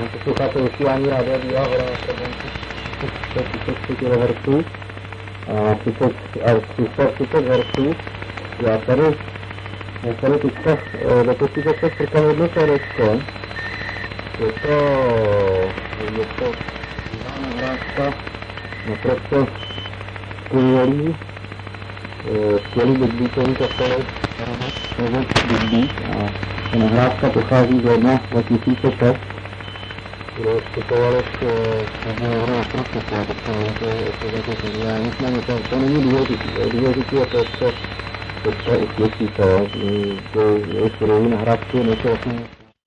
Posloucháte vysílání Rádia Bílá hora na frekvenci 33 kHz a 330 Hz. Já tady teďka doposíte strkám jedno CDčko. Je to nahrávka naprosto skvělý beatbeatový kapelek nebo beatbeat a ta nahrávka pochází z ledna 2006, kde vstupovali v hru na prostředku, to je geniální, nicméně to není důležitý je to, co uslyšíte, že jejich nahrávky nejsou vlastně